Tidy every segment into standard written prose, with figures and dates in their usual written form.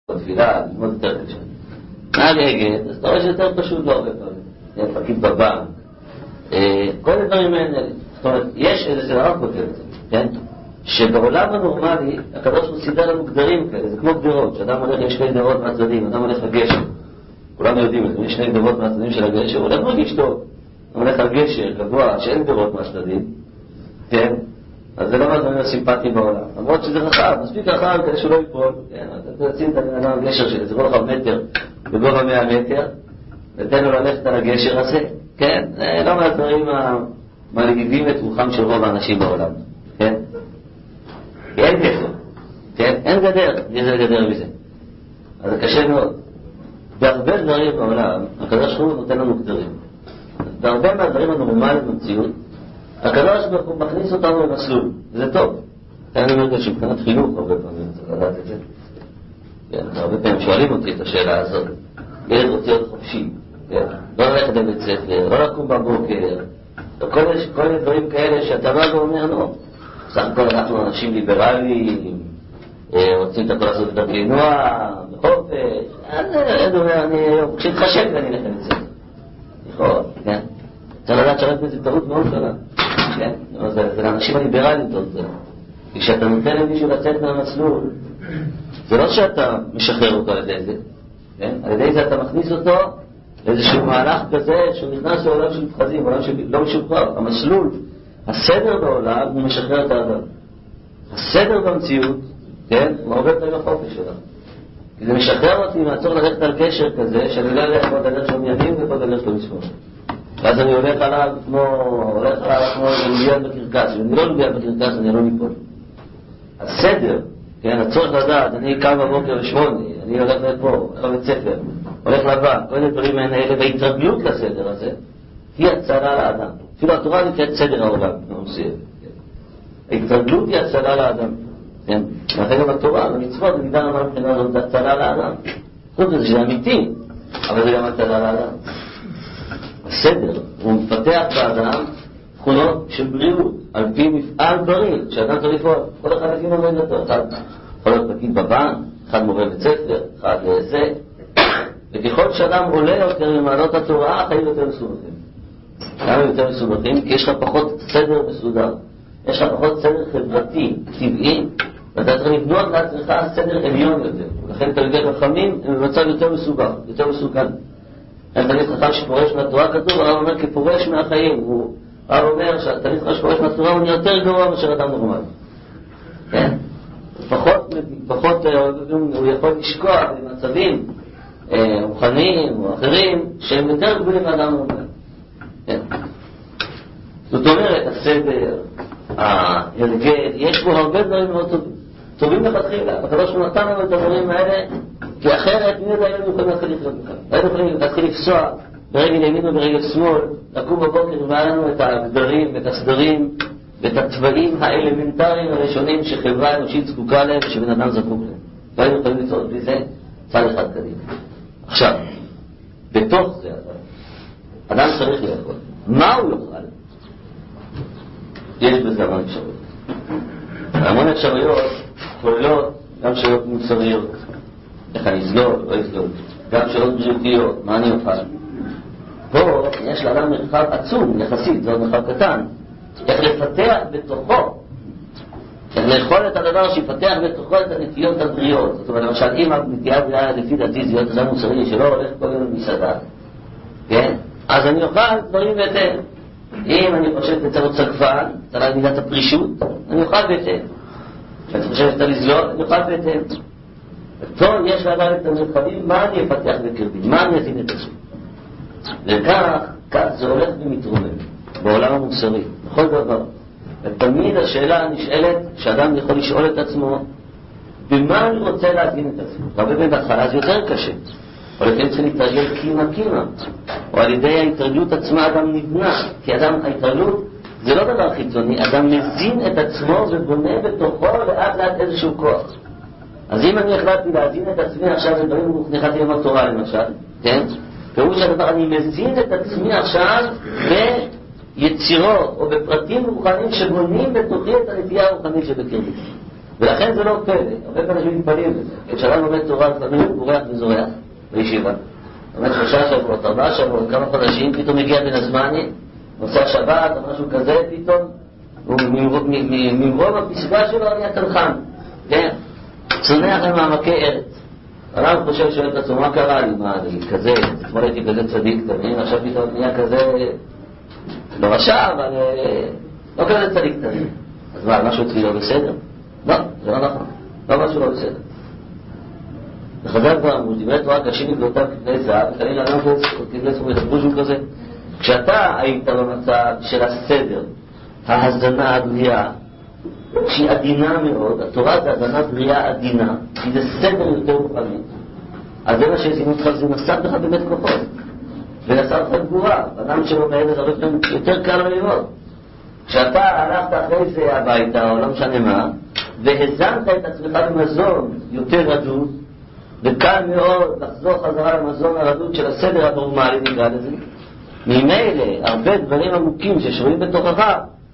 בתפילה, ללמוד יותר קשה. נהג אגד, אז אתה רואה שיותר פשוט לא הרבה פעמים. פקיד בבנק. כל הדברים האלה, זאת אומרת, יש איזה דבר כותב את זה, כן? שבעולם הנורמלי, הקדוש הוא סידר לנו גדרים כאלה, זה כמו גדרות, שאדם הולך עם שני גדרות מהצדדים, אדם הולך לגשר. כולנו יודעים את זה, יש שני גדרות מהצדדים של הגשר, הוא הולך מרגיש טוב. הוא הולך על גשר גבוה, שאין גדרות מהצדדים, כן? אז זה לא מהדברים הסימפטיים בעולם. למרות שזה רחב, מספיק רחב כדי שהוא לא ייפול, כן? אתה תשים את האדם על גשר שלי, זה כל רחב מטר, בגובה 100 מטר, ותן לו ללכת על הגשר הזה, כן? זה לא מהדברים המלהיבים את רוחם של רוב האנשים בעולם, כן? אין גדר, כן? אין גדר, איזה גדר מזה. אז זה קשה מאוד. בהרבה דברים בעולם, הקדוש הוא נותן לנו גדרים. בהרבה מהדברים הנורמליים במציאות, הקדוש הוא מכניס אותנו למסלול, וזה טוב. אני אומר את שמבחינת חינוך הרבה פעמים, צריך לדעת את זה. כן, הרבה פעמים שואלים אותי את השאלה הזאת. ילד רוצה להיות חופשי, כן? לא ללכת לבית ספר, לא לקום בבוקר, כל מיני דברים כאלה שאתה בא ואומר, לא. סך הכל אנחנו אנשים ליברליים, רוצים את הכל לעשות את הגינוע, בחופש, אני אומר, כשתחשב ואני אלך לבית ספר. נכון, כן? צריך לדעת שרק בזה טעות מאוד גדולה, כן? זה לאנשים הליברליים טעות גדולה. כי כשאתה נותן למישהו לצאת מהמסלול, זה לא שאתה משחרר אותו על ידי זה, כן? על ידי זה אתה מכניס אותו לאיזשהו מהלך כזה שהוא נכנס לעולם של מתחזים, עולם שלא משוחרר. המסלול, הסדר בעולם הוא משחרר את האדם. הסדר במציאות, כן? הוא הרבה יותר לחופש שלנו. כי זה משחרר אותי מהצורך ללכת על קשר כזה, שאני לא אלך פה דרך של ימין ופה דרך של משמאל. ואז אני הולך עליו כמו לביאת בקרקס. אם אני לא לביאת בקרקס, אני לא ניפול. הסדר, כן, הצורך לדעת, אני קם בבוקר לשמונה, אני הולך לפה, הולך לבית ספר, הולך לבן, כל מיני דברים האלה, והתרגלות לסדר הזה, היא הצלה לאדם. אפילו התורה נקראת סדר העולם, ההתרגלות היא הצלה לאדם. כן, ואחרי גם התורה, במצוות, במידה רבה מבחינה הזאת, זה הצלה לאדם. זאת אומרת, זה אמיתי, אבל זה גם הצלה לאדם. הסדר, הוא מפתח באדם תכונות של בריאות, על פי מפעל בריא, שאדם צריך לפעול. כל אחד לפי מובן אותו, אחד יכול להיות פקיד בבנק, אחד מורה בית ספר, אחד זה. וככל שאדם עולה יותר למעלות התורה, החיים יותר מסובכים. למה יותר מסובכים? כי יש לך פחות סדר מסודר. יש לך פחות סדר חברתי, טבעי, ואתה צריך לבנות לעצמך סדר עליון יותר. לכן תלמידי חכמים הם במצב יותר מסובך, יותר מסוכן. אין תלמיד חכם שפורש מהתורה, כתוב, הרב אומר כפורש מהחיים. הרב אומר שהתלמיד חכם שפורש מהתורה הוא נהיה יותר גרוע מאשר אדם נורמלי. כן? פחות הוא יכול לשקוע במצבים רוחניים או אחרים שהם יותר גבולים מאדם נורמלי. כן? זאת אומרת, הסדר, ההרגל, יש בו הרבה דברים מאוד טובים לכתחילה. הקדוש הוא נתן לנו את הדברים האלה, כי אחרת מי יודע היינו יכולים להתחיל לחיות בכלל. היינו יכולים להתחיל לפסוע ברגל ימין וברגל שמאל, לקום בבוקר והיה לנו את הגדרים ואת הסדרים ואת הצבעים האלמנטריים הראשונים שחברה אנושית זקוקה להם ושבן אדם זקוק להם. והיינו יכולים לצעוד בלי זה צד אחד קדימה. עכשיו, בתוך זה אדם צריך לאכול. מה הוא יאכל? יש בזה המון אפשרויות. המון אפשרויות כוללות גם שאלות מוסריות, איך אני אסלול, לא אסלול, גם שאלות בריאותיות, מה אני אוכל. פה יש לאדם מרחב עצום יחסית, זה עוד מרחב קטן, איך לפתח בתוכו, איך לאכול את הדבר שיפתח בתוכו את הנטיות הבריאות. זאת אומרת, למשל, אם הנטייה בריאה לפי דעתי זה להיות אדם מוסרי שלא הולך כל יום במסעדה, כן? אז אני אוכל דברים בהתאם. אם אני חושב שצריך להיות צלפן, צריך להגיד מידת הפרישות, אני אוכל בהתאם. אני חושב שצריך לזלול, אני אוכל בהתאם. ופה יש לאדם את המרחבים, מה אני אפתח בקרבי, מה אני אתין את עצמי. וכך זה הולך ומתרומם בעולם המוסרי, בכל דבר. ותמיד השאלה הנשאלת, שאדם יכול לשאול את עצמו, במה אני רוצה להבין את עצמו? הרבה פעמים בהתחלה זה יותר קשה. או לפעמים צריך להתרגל קימה, או על ידי ההתרגלות עצמה אדם נבנה, כי ההתרגלות זה לא דבר חיצוני, אדם מזין את עצמו ובונה בתוכו לאט איזשהו כוח. אז אם אני החלטתי להזין את עצמי עכשיו לדברים נכנסים עם התורה למשל, כן? פירוש הדבר, אני מזין את עצמי עכשיו ביצירות או בפרטים רוחניים שבונים בתוכי את הנטייה הרוחנית שבקרבי. ולכן זה לא פלא, הרבה פעמים מתפלאים בזה. כשאדם לומד תורה לפעמים הוא בורח וזורח בישיבה. לומד 3 שבועות, 4 שבועות, כמה חודשים, פתאום מגיע בן הזמני, נוסע שבת או משהו כזה, פתאום ממרום הפסגה שלו נהיה תלחן, כן? צונח למעמקי ארץ. הרב חושב שואל את עצמו, מה קרה לי? מה, אני כזה, אתמול הייתי כזה צדיק תמיד, עכשיו פתאום נהיה כזה, לא רשע, אבל לא כזה צדיק תמיד. אז מה, משהו אצלי לא בסדר? לא, זה לא נכון, לא משהו לא בסדר. וחז"ל כבר אמרו, דברי תורה קשים מגלותם כבני זהב, וכנראה אדם כבני זהב ידברו שהוא כזה. כשאתה היית במצב של הסדר, ההזנה הבריאה, שהיא עדינה מאוד, התורה זה הזנה בריאה עדינה, כי זה סדר יותר רוחני. אז זה מה שהזינו אותך, זה נסע בך באמת כוחות, ונסע לך גבורה. אדם שלא מעבר הרבה פעמים יותר קל לו ללמוד. כשאתה הלכת אחרי זה הביתה, או לא משנה מה, והזנת את עצמך במזון יותר רדוד, וקל מאוד לחזור חזרה למזון הרדוד של הסדר הנורמלי, נקרא לזה. ממילא, הרבה דברים עמוקים ששרויים בתוכך,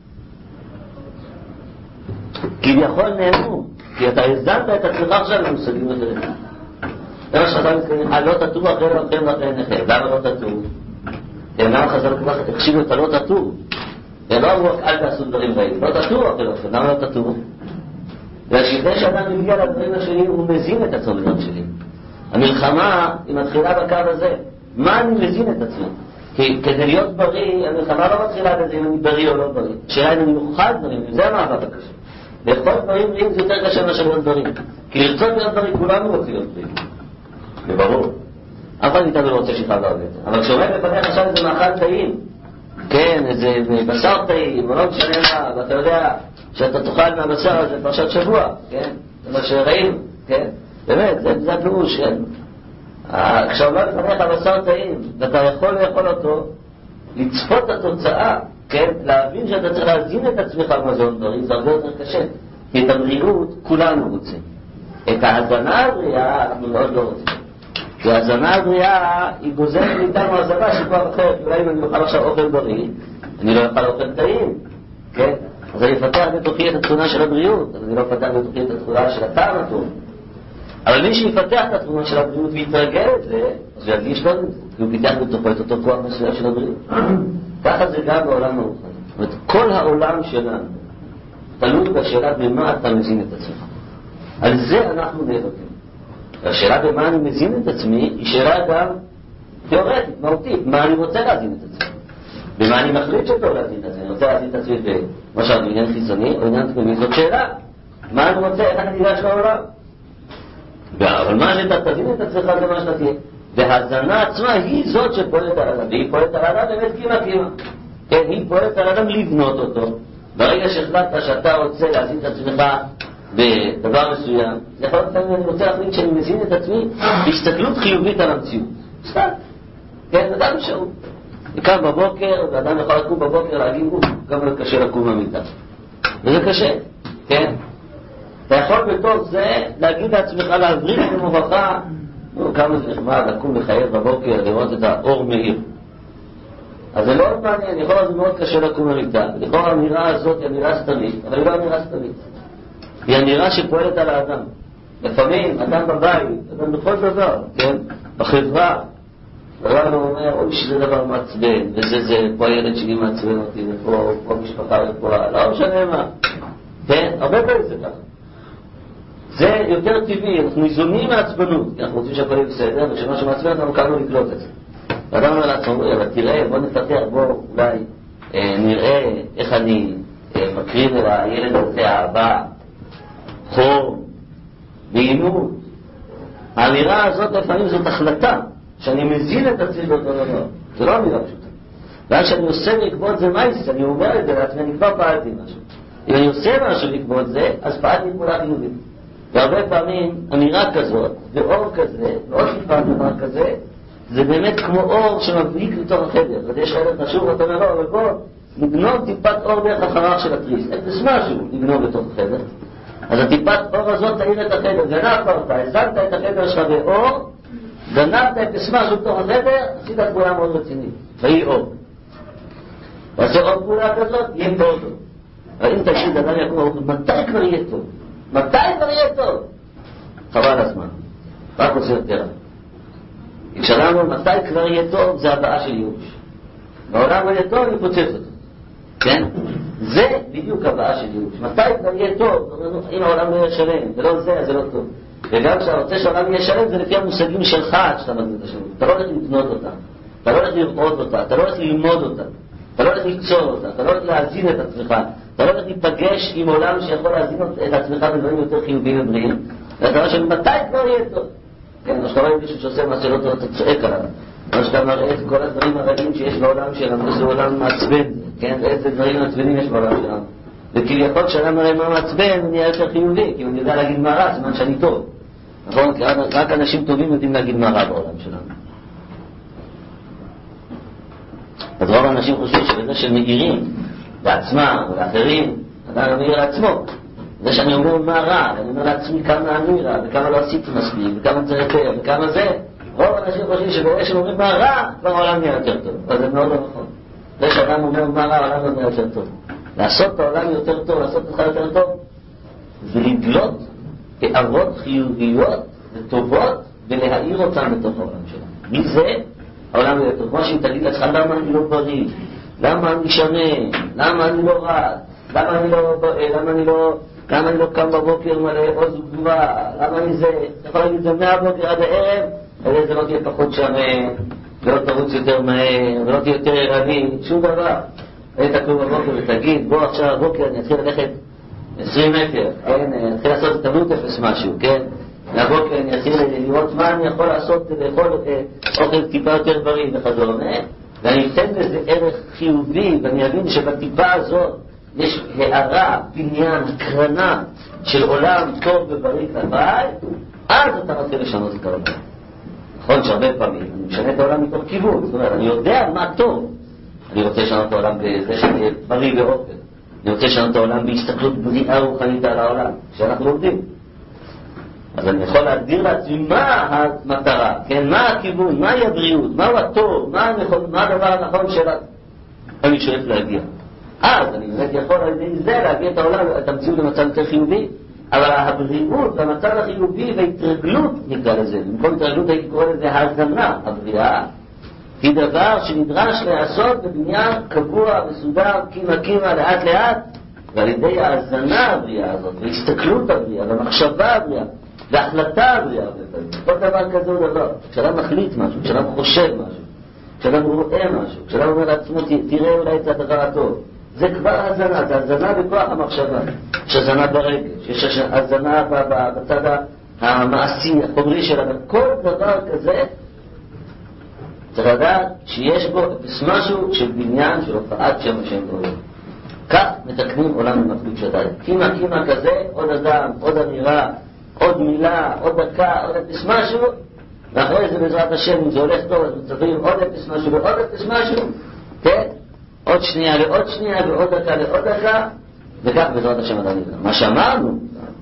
כביכול נאמרו, כי אתה הזנת את עצמך עכשיו למושגים אחרים. זה מה שחז"ל מתכוונים, לא תטור אחרי לכם ואחרי עיניכם. למה לא תטור? למה חז"ל ככה תקשיבו את הלא תטור? לא אמרו אל תעשו דברים רעים, לא תטור אחרי לכם. למה לא תטור? והשבדי שאדם מגיע לדברים השני הוא מזין את עצמו בדברים שלי. המלחמה היא מתחילה בקו הזה. מה אני מזין את עצמי? כי כדי להיות בריא, המלחמה לא מתחילה בזה אם אני בריא או לא בריא. שאלה אם אני מוכן דברים, זה המאבק הקשה. לאכול דברים בריאים זה יותר קשה מאשר להיות בריא. כי לרצות להיות בריא, כולנו רוצים להיות בריא. זה ברור. אף אחד מאיתנו לא רוצה שיכול לעבוד. אבל כשעומד לפניך עכשיו איזה מאכל טעים, כן, איזה בשר טעים, או לא משנה מה, ואתה יודע שאתה תאכל מהבשר הזה פרשת שבוע, כן? זה מה שראינו, כן? באמת, זה הפירוש, כן? כשעומד לפניך בשר טעים, ואתה יכול לאכול אותו, לצפות את התוצאה, כן? להבין שאתה צריך להזין את עצמך במזון בריא, זה הרבה יותר קשה. כי את הבריאות כולנו רוצים. את ההזנה הבריאה אנחנו מאוד לא רוצים. כי ההזנה הבריאה היא גוזרת מאיתנו הזנה שכבר אחרת. אולי אם אני אוכל עכשיו אוכל בריא, אני לא אוכל אוכל טעים, כן? אז אני אפתח בתוכי את התכונה של הבריאות, אז אני לא אפתח בתוכי את התכונה של הטעם הטוב. אבל מי שיפתח את התכונה של הבריאות ויתרגל את זה, אז הוא ירגיש לא את זה. כי הוא פיתח בתוכו את אותו כוח מסוים של הבריאות. ככה זה גם בעולם הרוחני. זאת אומרת, כל העולם שלנו תלוי בשאלה במה אתה מזין את עצמך. על זה אנחנו נאבקים. השאלה במה אני מזין את עצמי היא שאלה גם תיאורטית, מהותית. מה אני רוצה להזין את עצמי? במה אני מחליט שאתו להזין את עצמי? אני רוצה להזין את עצמי במשל בעניין חיצוני או עניין תקומי. זאת שאלה. מה אני רוצה? איך אני ניגש לעולם? אבל מה שאתה תזין את עצמך זה מה שאתה תהיה. והזנה עצמה היא זאת שפועלת על אדם. והיא פועלת על אדם באמת קימה. כן, היא פועלת על אדם לבנות אותו. ברגע שהחלטת שאתה רוצה להזין את עצמך בדבר מסוים, יכול להיות שאני רוצה להחליט שאני מזין את עצמי בהסתכלות חיובית על המציאות. סתם. כן, אדם שהוא קם בבוקר, ואדם יכול לקום בבוקר להגיד, גם לא קשה לקום במיטה. וזה קשה, כן? אתה יכול בתוך זה להגיד לעצמך, להבריק במובכה, כמה זה נחמד לקום לחייב בבוקר, לראות את האור מאיר. אז זה לא מעניין, יכול להיות מאוד קשה לקום במיטה. לכל האמירה הזאת היא אמירה סתמית, אבל היא לא אמירה סתמית. היא אמירה שפועלת על האדם. לפעמים, אדם בבית, אדם בכל דבר, כן? בחברה, אדם אומר, אוי שזה דבר מעצבן, וזה, פה הילד שלי מעצבן אותי, ופה משפחה ופה, לא משנה מה. כן? הרבה פעמים זה ככה. זה יותר טבעי, אנחנו ניזונים מעצבנות, כי אנחנו רוצים שהכל יהיה בסדר, וכשמה שמעצבן אנחנו קמנו לקלוט את זה. ואדם אומר לעצמו, אבל תראה, בוא נפתח, בוא אולי נראה איך אני מקרין אל הילד הזה אהבה, חור, ואימות. האמירה הזאת לפעמים זאת החלטה, שאני מזין את עצמי באותו דבר. זה לא אמירה פשוטה. ואז שאני עושה בעקבות זה מייס, אני אומר את זה לעצמי, אני כבר פעלתי משהו. אם אני עושה משהו בעקבות זה, אז פעלתי פעולה חיובית. והרבה פעמים אמירה כזאת, ואור כזה, ועוד טיפה דבר כזה, זה באמת כמו אור שמבליק לתוך החדר. ויש חדר חשוב, ואתה אומר לו, אבל בוא, נגנוב טיפת אור דרך החרך של התריס. איזה משהו נגנוב לתוך החדר. אז הטיפת אור הזאת תאיר את החדר, גנבת אותה, הזנת את החדר שלך באור, גנבת את משהו בתוך החדר, עשית פעולה מאוד רצינית. ויהי אור. ועשה עוד פעולה כזאת, יהיה טוב. אבל אם תגיד, אדם יקום, מתי כבר יהיה טוב? מתי כבר יהיה טוב? חבל הזמן. רק עושה יותר. כשאמרנו מתי כבר יהיה טוב, זה הבאה של ייאוש. בעולם יהיה טוב, אני פוצץ אותו. כן? זה בדיוק הבאה של ייאוש. מתי כבר יהיה טוב? אם העולם לא יהיה שלם, ולא זה, אז זה לא טוב. וגם כשאתה רוצה שהעולם יהיה שלם, זה לפי המושגים שלך שאתה מגדיר את השלם. אתה לא הולך לקנות אותה, אתה לא הולך לראות אותה, אתה לא הולך ללמוד אותה, אתה לא הולך ליצור אותה, אתה לא הולך להזין את עצמך, אתה לא הולך להיפגש עם עולם שיכול להזין את עצמך בדברים יותר חיוביים ובריאים. ואתה אומר שמתי כבר יהיה טוב? כן, או שאתה רואה מישהו שעושה מה שלא טוב, אתה צועק עליו. או שאתה מראה את כל הדברים הרעים שיש בעולם שלנו, זה עולם מעצבן, כן? איזה דברים מעצבנים יש בעולם שלנו. וכביכול כשאדם מראה מה מעצבן, הוא נהיה יותר חיובי, כי הוא יודע להגיד מה רע, זמן שאני טוב. נכון? כי רק אנשים טובים יודעים להגיד מה רע בעולם שלנו. אז רוב האנשים חושבים שבזה שמאירים לעצמם ולאחרים, אדם מאיר לעצמו. זה שאני אומר מה רע, ואני אומר לעצמי כמה אני רע, וכמה לא עשיתי מספיק, וכמה זה יותר, וכמה זה. רוב האנשים חושבים שבאלה שאומרים מה רע, כבר העולם נהיה יותר טוב. אז זה מאוד לא נכון. זה שאדם אומר מה רע, העולם לא נהיה יותר טוב. לעשות את העולם יותר טוב, לעשות אותך יותר טוב, זה לגלות הערות חיוביות וטובות, ולהאיר אותן בתוך העולם שלנו. מזה העולם יהיה טוב. כמו שאם תגיד לך, למה אני לא בריא? למה אני שונה? למה אני לא רע? למה אני לא קם בבוקר מלא עוז וגבורה? למה אני זה? אתה יכול להגיד זה מהבוקר עד הערב, אבל זה לא תהיה פחות שמן, ולא תרוץ יותר מהר, ולא תהיה יותר ערני, שום דבר. היית תקום בבוקר ותגיד, בוא עכשיו בבוקר אני אתחיל ללכת 20 מטר, כן? אני אתחיל לעשות את המות אפס משהו, כן? מהבוקר אני אתחיל לראות מה אני יכול לעשות, לאכול אוכל טיפה יותר בריא וכדומה, ואני אתן לזה ערך חיובי, ואני אבין שבטיפה הזאת יש הערה, בניין, הקרנה של עולם טוב ובריא כלפיי, אז אתה מתחיל לשנות את העולם. נכון שהרבה פעמים אני משנה את העולם מתוך כיוון, זאת אומרת, אני יודע מה טוב. אני רוצה לשנות את העולם בזה שאני בריא ואופן. אני רוצה לשנות את העולם בהסתכלות בריאה רוחנית על העולם, שאנחנו לומדים. אז אני יכול להגדיר לעצמי מה המטרה, כן? מה הכיוון, מהי הבריאות, מהו הטוב, מה הדבר הנכון שאני שואף להגיע. אז אני באמת יכול על ידי זה להגיע את העולם, את המציאות למצב יותר חיובי, אבל הבריאות והמצב החיובי וההתרגלות נקרא לזה, במקום התרגלות הייתי קורא לזה ההזנה. הבריאה היא דבר שנדרש לעשות בבניין קבוע, מסודר, קימה, לאט לאט, ועל ידי ההזנה הבריאה הזאת, והסתכלות הבריאה, והמחשבה הבריאה, וההחלטה הבריאה, כל דבר כזה הוא דבר. כשאדם מחליט משהו, כשאדם חושב משהו, כשאדם רואה משהו, כשאדם אומר לעצמו, תראה אולי את הדבר הטוב, זה כבר הזנה, זה הזנה בכוח המחשבה. יש הזנה ברגש, יש הזנה בצד המעשי, החומרי שלה, כל דבר כזה צריך לדעת שיש בו משהו של בניין, של הופעת שם השם גדולים. כך מתקנים עולם במחליט שדאי. קימה כזה, עוד אדם, עוד אמירה, עוד מילה, עוד דקה, עוד אפס משהו, ואחרי זה בעזרת השם, אם זה הולך טוב, אז מצטרפים עוד אפס משהו ועוד אפס משהו, כן? עוד שנייה לעוד שנייה ועוד דקה לעוד דקה, וכך בעזרת השם אדם נבנה. מה שאמרנו,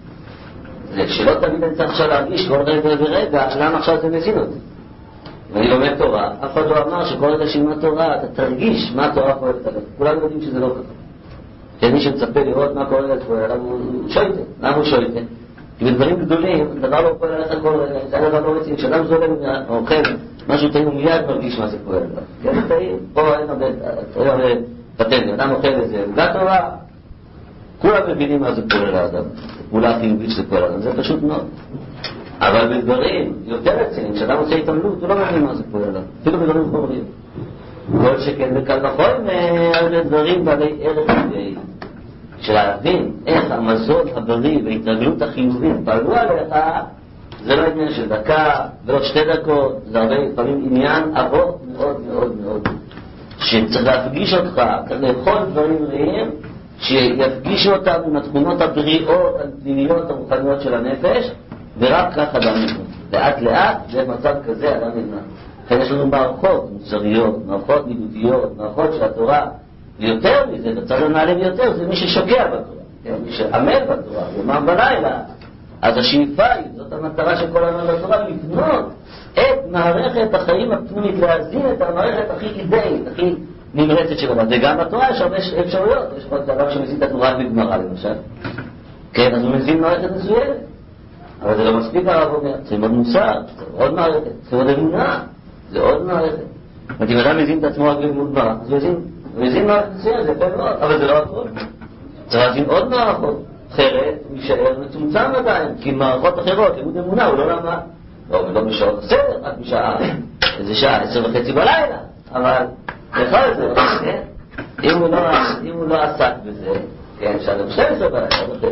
זה שלא תמיד אני צריך עכשיו להרגיש כל רגע ורגע, למה עכשיו זה מזין אותי. ואני לומד תורה, אף אחד לא אמר שכל רגע שילמד תורה, אתה תרגיש מה התורה פועלת עליו. כולם יודעים שזה לא ככה. כי מי שמצפה לראות מה קורה עליך פועל, הוא שויטה. למה הוא שויטה? כי בדברים גדולים, דבר לא פועל עליך כל רגע, זה הדבר לא רציני. כשאדם זולה אוכל, משהו טעים הוא מיד מרגיש מה זה פועל עליו. כן, טעים, פה אין הרבה פטנט, אדם אוכל איזה עוגה טובה, כולם מבינים מה זה פועל עליו. פעולה חיובית שזה פועל עליו, זה פשוט מאוד. אבל בדברים יותר רציניים, כשאדם עושה התעמלות, הוא לא מבין מה זה פועל עליו, אפילו בדברים חומריים. כל שכן וקל וחומר, דברים בעלי ערך טבעי. כשלהבין איך המזון הבריא וההתרגלות החיובית פעלו עליך, זה לא עניין של דקה ולא 2 דקות, זה הרבה פעמים עניין ארוך מאוד מאוד מאוד. שצריך להפגיש אותך, לאכול דברים רעים, שיפגישו אותם עם התכונות הבריאות, הפנימיות, הרוחניות של הנפש, ורק כך אדם נבנה. לאט לאט, זה מצב כזה אדם נבנה. לכן יש לנו מערכות מוסריות, מערכות מידותיות, מערכות של התורה. ויותר מזה, בצד הנעלה ביותר, זה מי ששוגע בתורה. מי שעמל בתורה, יומם בלילה. אז השאיפה היא, זאת המטרה של כל העולם בתורה, לבנות את מערכת החיים הפנימית, להזין את המערכת הכי אידאית, הכי נמרצת של עולם. וגם בתורה יש הרבה אפשרויות. יש עוד דבר שמזין את התורה בגמרא, למשל. כן, אז הוא מבין מערכת מסוימת. אבל זה לא מספיק הרב אומר, צריכים עוד מוסר, עוד מערכת, צריכים עוד אמונה, זה עוד מערכת. זאת אומרת, אם אדם מבין את עצמו רק בלימוד גמרא, אז הוא מבין מערכת מסוימת, זה יפה מאוד, אבל זה לא הכל. צריך להבין עוד מערכות, אחרת הוא יישאר מצומצם עדיין, כי מערכות אחרות, לימוד אמונה, הוא לא למד. לא, ולא בשעות הסדר, רק בשעה, איזה שעה, 10:30 בלילה, אבל יכול זה, כן? אם הוא לא עסק בזה, כן, שעה 12 בלילה,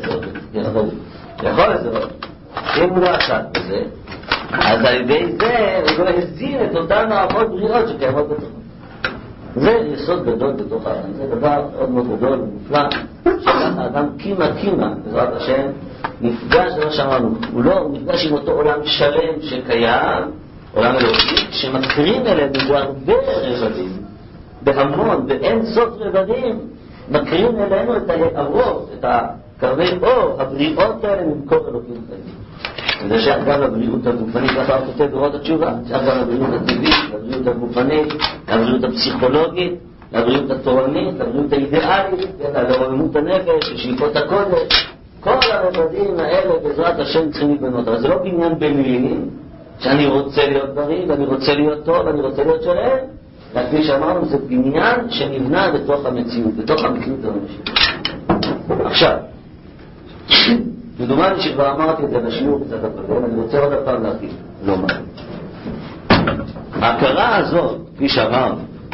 יכול זה, אם הוא לא עסק בזה, אז על ידי זה הוא לא הסדיר את אותן מערכות בריאות שקיימות בתוכו. זה יסוד גדול בתוך האדם, זה דבר מאוד מאוד גדול ומופלא, שככה האדם קימה, בעזרת השם, נפגש, זה מה שאמרנו, הוא נפגש עם אותו עולם שלם שקיים, עולם אלוקי, שמקרים אלינו בהרבה רבדים, בהמון, באין סוף רבדים, מקרים אלינו את ההארות, את הקרני אור, הבריאות האלה ממקור אלוקים חיים. וזה שייך גם לבריאות הגופנית, ככה הוא כותב ברות התשובה, שייך גם לבריאות הטבעית, לבריאות הגופנית, לבריאות הפסיכולוגית, לבריאות התורנית, לבריאות האידיאלית, לרוממות הנפש, לשאיפות הקודש. כל הרבדים האלה בעזרת השם צריכים להתבנות, אבל זה לא בניין במילים, שאני רוצה להיות בריא, ואני רוצה להיות טוב, ואני רוצה להיות שלם, רק כפי שאמרנו, זה בניין שנבנה בתוך המציאות, בתוך המציאות האנושית. עכשיו, מדומני שכבר אמרתי את זה בשיעור קצת הקודם, אני רוצה עוד הפעם להגיד, לא מה. ההכרה הזאת, כפי שאמרנו,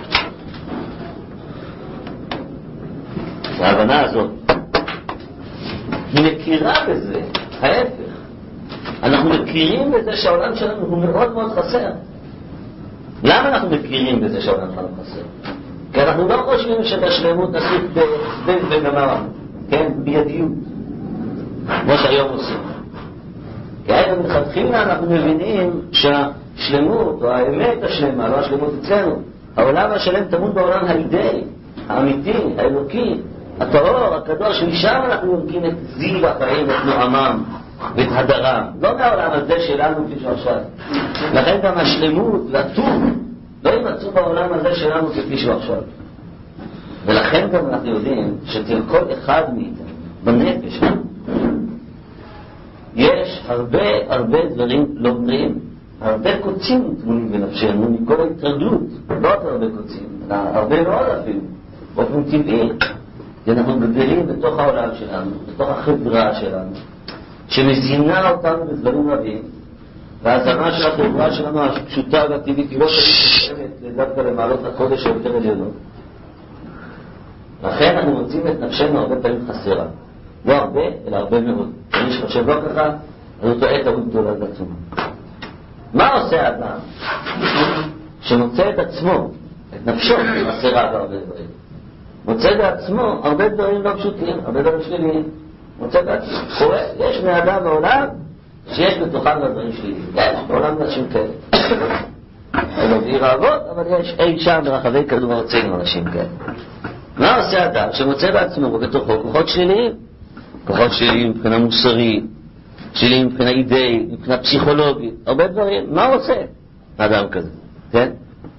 ההבנה הזאת, היא מכירה בזה, ההפך. אנחנו מכירים בזה שהעולם שלנו הוא מאוד מאוד חסר. למה אנחנו מכירים בזה שהעולם שלנו חסר? כי אנחנו לא חושבים שבשלמות נסיק בזבז וגמרא, כן, בידיות, כמו שהיום עושים. כי היום מלכתחילה אנחנו מבינים שהשלמות, או האמת השלמה, לא השלמות אצלנו, העולם השלם טמון בעולם האידאי, האמיתי, האלוקי, הטהור, הקדוש, משם אנחנו יורקים את זיו החיים, את נועמם ואת הדרם. לא מהעולם הזה שלנו כפי שעכשיו. לכן גם השלמות והטוב לא יימצאו בעולם הזה שלנו כפי שעכשיו. ולכן גם אנחנו יודעים שאצל כל אחד מאיתנו, בנפש, יש הרבה דברים לא בריאים, הרבה קוצים טמונים בנפשנו מכל ההתרדות, לא הרבה קוצים, אלא הרבה מאוד אפילו, באופן טבעי. אנחנו גדלים בתוך העולם שלנו, בתוך החברה שלנו, שמזינה אותנו בדברים רבים, והזנה של החברה שלנו הפשוטה והטבעית היא לא שמשתמת דווקא למעלות הקודש היותר עליונות. לכן אנחנו מוצאים את נפשנו הרבה פעמים חסרה. לא הרבה, אלא הרבה מאוד. מי שחושב לא ככה, אז הוא טועה טעות גדולה בעצמו. מה עושה האדם שמוצא את עצמו, את נפשו, חסרה בהרבה דברים? מוצא בעצמו הרבה דברים לא פשוטים, הרבה דברים שליליים. מוצא בעצמו. קורה, יש מאדם בעולם שיש בתוכם דברים שליליים. יש בעולם נשים כאלה. לא בעיר האבות, אבל יש אי שם ברחבי כדור ארצנו אנשים כאלה. מה עושה האדם שמוצא בעצמו ובתוכו כוחות שליליים? כוחות שליליים מבחינה מוסרית, שליליים מבחינה אידאית, מבחינה פסיכולוגית, הרבה דברים. מה הוא עושה האדם כזה? כן?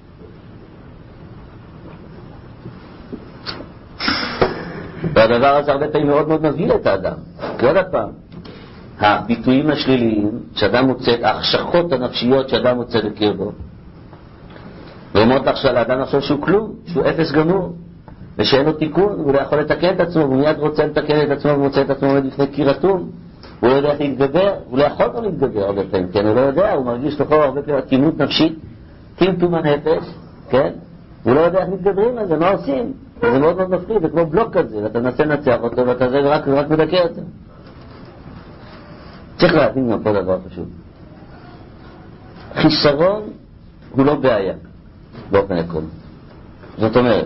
והדבר הזה הרבה פעמים מאוד מאוד מביא את האדם. כי עוד הפעם, הביטויים השליליים שאדם מוצא, ההחשכות הנפשיות שאדם מוצא בקרבו, ואומרות לך שהאדם עכשיו שהוא כלום, שהוא אפס גמור, ושאין לו תיקון, הוא לא יכול לתקן את עצמו, הוא מיד רוצה לתקן את עצמו ומוצא את עצמו לפני קיר אטום, הוא לא יודע איך להתגבר, הוא לא יכול לא להתגבר הרבה פעמים, כן, הוא לא יודע, הוא מרגיש לכאורה הרבה פעמים תימות נפשית, טמטום הנפש, כן, הוא לא יודע איך מתגברים על זה, מה עושים? זה מאוד מאוד מפחיד, זה כמו בלוק כזה, ואתה מנסה לנצח אותו ואתה זה ורק מדכא את זה. צריך להבין גם פה דבר פשוט. חיסרון הוא לא בעיה, באופן עקרוני. זאת אומרת,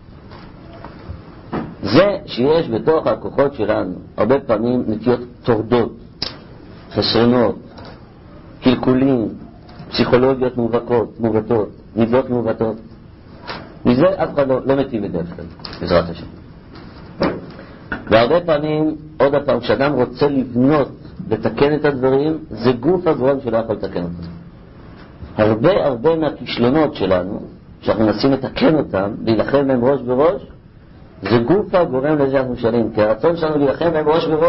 זה שיש בתוך הכוחות שלנו הרבה פעמים נטיות טורדות, חסרונות, קלקולים, פסיכולוגיות מעוותות, מידות מעוותות. מזה אף אחד לא מטיב בדרך כלל, בעזרת השם. והרבה פעמים, עוד הפעם, כשאדם רוצה לבנות, לתקן את הדברים, זה גוף הגורם שלא יכול לתקן אותם. הרבה מהכישלונות שלנו, שאנחנו מנסים לתקן אותם, להילחם בהם ראש בראש, זה גוף הגורם לזה אנחנו משלים. כי הרצון שלנו להילחם בהם ראש בראש,